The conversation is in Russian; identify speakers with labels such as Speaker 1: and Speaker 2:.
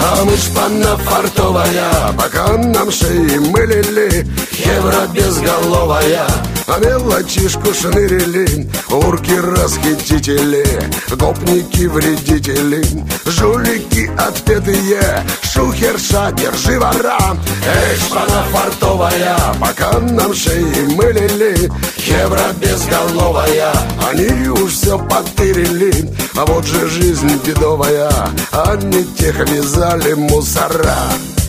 Speaker 1: А мы шпана фартовая, пока нам шеи мылили, евро безголовая, а мелочишку шнырили, урки-расхитители, гопники-вредители, жулики отпетые, шухерша, держи вора. Эй, шпана фартовая, пока нам шеи мылили, евро безголовая, они уж все потырили, а вот же жизнь бедовая, они тех вязали мусора.